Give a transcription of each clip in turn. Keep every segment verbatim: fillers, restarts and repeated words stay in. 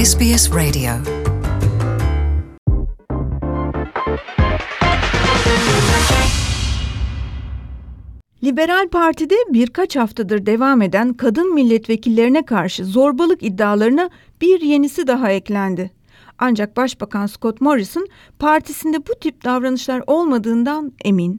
S B S Radio. Liberal Parti'de birkaç haftadır devam eden kadın milletvekillerine karşı zorbalık iddialarına bir yenisi daha eklendi. Ancak Başbakan Scott Morrison partisinde bu tip davranışlar olmadığından emin.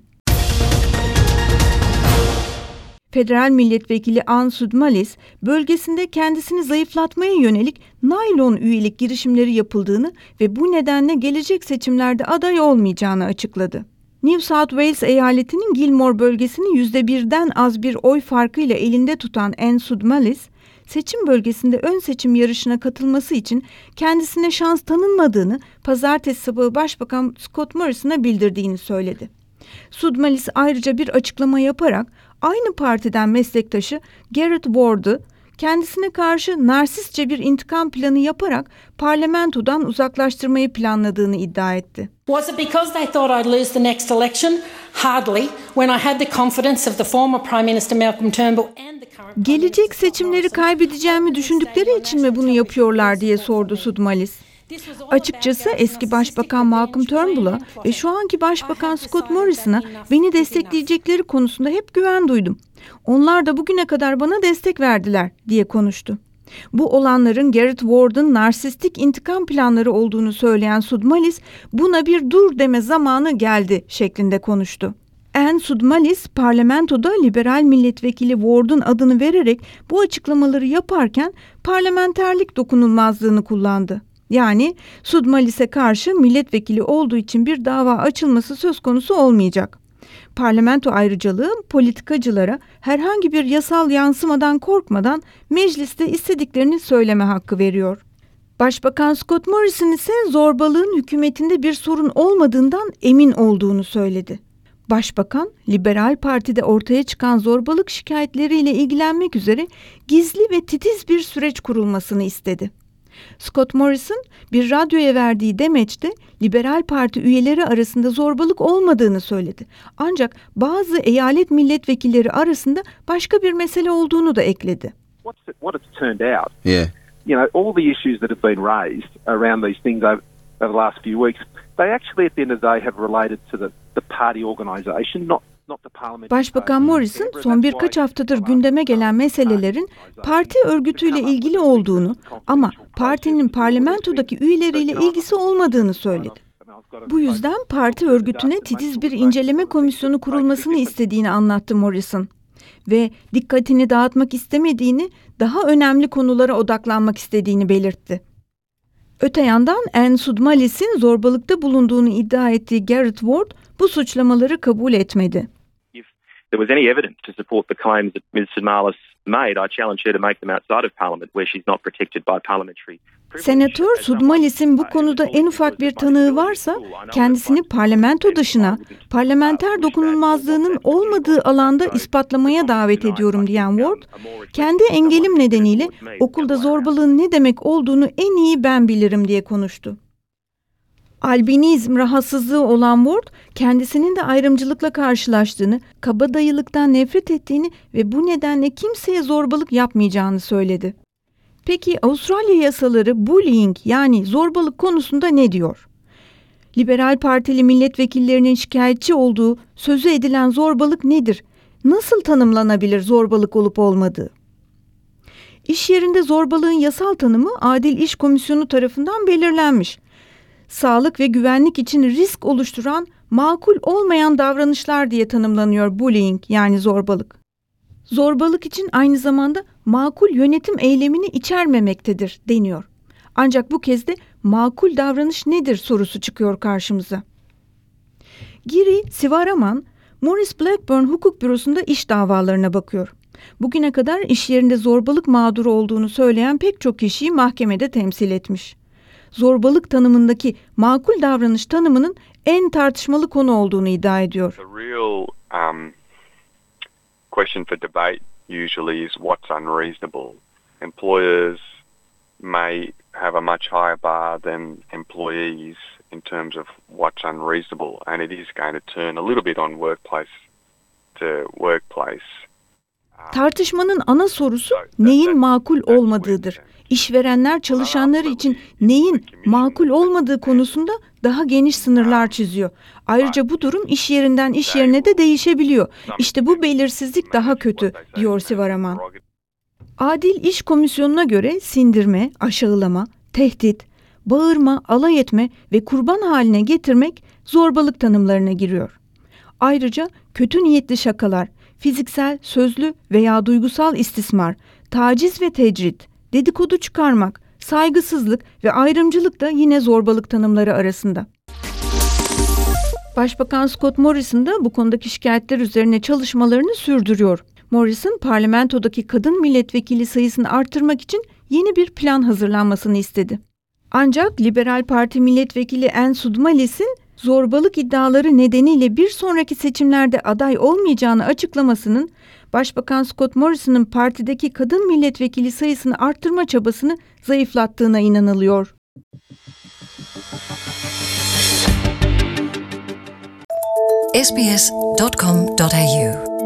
Federal Milletvekili Ann Sudmalis, bölgesinde kendisini zayıflatmaya yönelik naylon üyelik girişimleri yapıldığını ve bu nedenle gelecek seçimlerde aday olmayacağını açıkladı. New South Wales eyaletinin Gilmore bölgesini yüzde birden az bir oy farkıyla elinde tutan Ann Sudmalis, seçim bölgesinde ön seçim yarışına katılması için kendisine şans tanınmadığını pazartesi sabahı Başbakan Scott Morrison'a bildirdiğini söyledi. Sudmalis ayrıca bir açıklama yaparak aynı partiden meslektaşı Garrett Ward'ı kendisine karşı narsistçe bir intikam planı yaparak parlamentodan uzaklaştırmayı planladığını iddia etti. Was it because they thought I'd lose the next election? Hardly, when I had the confidence of the former Prime Minister Malcolm Turnbull and the current Gelecek seçimleri kaybedeceğimi düşündükleri için mi bunu yapıyorlar diye sordu Sudmalis. Açıkçası eski Başbakan Malcolm Turnbull'a ve şu anki Başbakan Scott Morrison'a beni destekleyecekleri konusunda hep güven duydum. Onlar da bugüne kadar bana destek verdiler diye konuştu. Bu olanların Garrett Ward'ın narsistik intikam planları olduğunu söyleyen Sudmalis, buna bir dur deme zamanı geldi şeklinde konuştu. Ann Sudmalis, parlamentoda liberal milletvekili Ward'un adını vererek bu açıklamaları yaparken parlamenterlik dokunulmazlığını kullandı. Yani Sudmalis'e karşı milletvekili olduğu için bir dava açılması söz konusu olmayacak. Parlamento ayrıcalığı politikacılara herhangi bir yasal yansımadan korkmadan mecliste istediklerini söyleme hakkı veriyor. Başbakan Scott Morrison ise zorbalığın hükümetinde bir sorun olmadığından emin olduğunu söyledi. Başbakan, Liberal Parti'de ortaya çıkan zorbalık şikayetleriyle ilgilenmek üzere gizli ve titiz bir süreç kurulmasını istedi. Scott Morrison bir radyoya verdiği demeçte Liberal Parti üyeleri arasında zorbalık olmadığını söyledi. Ancak bazı eyalet milletvekilleri arasında başka bir mesele olduğunu da ekledi. What it's turned out, yeah. you know, all the issues that have been raised around these things over, over the last few weeks, they actually at the end of the day have related to the, the party organisation, not Başbakan Morrison son birkaç haftadır gündeme gelen meselelerin parti örgütüyle ilgili olduğunu ama partinin parlamentodaki üyeleriyle ilgisi olmadığını söyledi. Bu yüzden parti örgütüne titiz bir inceleme komisyonu kurulmasını istediğini anlattı Morrison ve dikkatini dağıtmak istemediğini, daha önemli konulara odaklanmak istediğini belirtti. Öte yandan Ann Sudmalis'in zorbalıkta bulunduğunu iddia ettiği Garrett Ward bu suçlamaları kabul etmedi. There was any evidence to support the claims that Miz Sudmalis made, I challenge her to make them outside of Parliament, where she's not protected by parliamentary privilege. Senatör Sudmalis'in bu konuda en ufak bir tanığı varsa kendisini parlamento dışına, parlamenter dokunulmazlığının olmadığı alanda ispatlamaya davet ediyorum diyen Ward, kendi engelim nedeniyle okulda zorbalığın ne demek olduğunu en iyi ben bilirim diye konuştu. Albinizm rahatsızlığı olan Ward, kendisinin de ayrımcılıkla karşılaştığını, kabadayılıktan nefret ettiğini ve bu nedenle kimseye zorbalık yapmayacağını söyledi. Peki Avustralya yasaları bullying yani zorbalık konusunda ne diyor? Liberal Partili milletvekillerinin şikayetçi olduğu sözü edilen zorbalık nedir? Nasıl tanımlanabilir zorbalık olup olmadığı? İş yerinde zorbalığın yasal tanımı Adil İş Komisyonu tarafından belirlenmiş. Sağlık ve güvenlik için risk oluşturan makul olmayan davranışlar diye tanımlanıyor bullying yani zorbalık. Zorbalık için aynı zamanda makul yönetim eylemini içermemektedir deniyor. Ancak bu kez de makul davranış nedir sorusu çıkıyor karşımıza. Giri Sivaraman, Maurice Blackburn Hukuk Bürosu'nda iş davalarına bakıyor. Bugüne kadar iş yerinde zorbalık mağduru olduğunu söyleyen pek çok kişiyi mahkemede temsil etmiş. Zorbalık tanımındaki makul davranış tanımının en tartışmalı konu olduğunu iddia ediyor. The real um, question for debate usually is what's unreasonable. Employers may have a much higher bar than employees in terms of what's unreasonable, and it is going to turn a little bit on workplace to workplace. Tartışmanın ana sorusu neyin makul olmadığıdır. İşverenler çalışanları için neyin makul olmadığı konusunda daha geniş sınırlar çiziyor. Ayrıca bu durum iş yerinden iş yerine de değişebiliyor. İşte bu belirsizlik daha kötü, diyor Sivaraman. Adil İş Komisyonu'na göre sindirme, aşağılama, tehdit, bağırma, alay etme ve kurban haline getirmek zorbalık tanımlarına giriyor. Ayrıca kötü niyetli şakalar, fiziksel, sözlü veya duygusal istismar, taciz ve tecrit, dedikodu çıkarmak, saygısızlık ve ayrımcılık da yine zorbalık tanımları arasında. Başbakan Scott Morrison da bu konudaki şikayetler üzerine çalışmalarını sürdürüyor. Morrison, parlamentodaki kadın milletvekili sayısını artırmak için yeni bir plan hazırlanmasını istedi. Ancak Liberal Parti milletvekili Ann Sudmalis'in zorbalık iddiaları nedeniyle bir sonraki seçimlerde aday olmayacağını açıklamasının Başbakan Scott Morrison'ın partideki kadın milletvekili sayısını arttırma çabasını zayıflattığına inanılıyor. s b s dot com dot a u